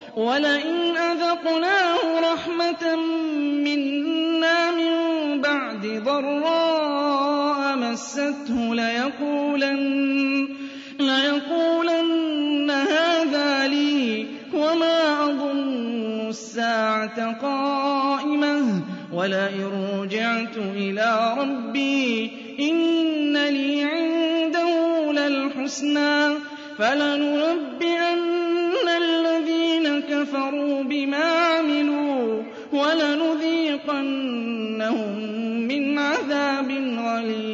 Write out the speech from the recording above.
وَلَئِنْ أَذَقْنَاهُ رَحْمَةً مِّنَّا مِن بَعْدِ ضَرَّاءَ مَسَّتْهُ لَيَقُولَنَّ هَٰذَا لِي وَمَا أَظُنُّ السَّاعَةَ قَائِمَةً وَلَئِن رُّجِعْتُ إِلَىٰ رَبِّي إِنَّ لِي عِندَهُ لَلْحُسْنَىٰ فَلَنُنَبِّئَنَّ الَّذِينَ كَفَرُوا بِمَا عَمِلُوا وَلَنُذِيقَنَّهُم مِّنْ عَذَابٍ غَلِيظٍ.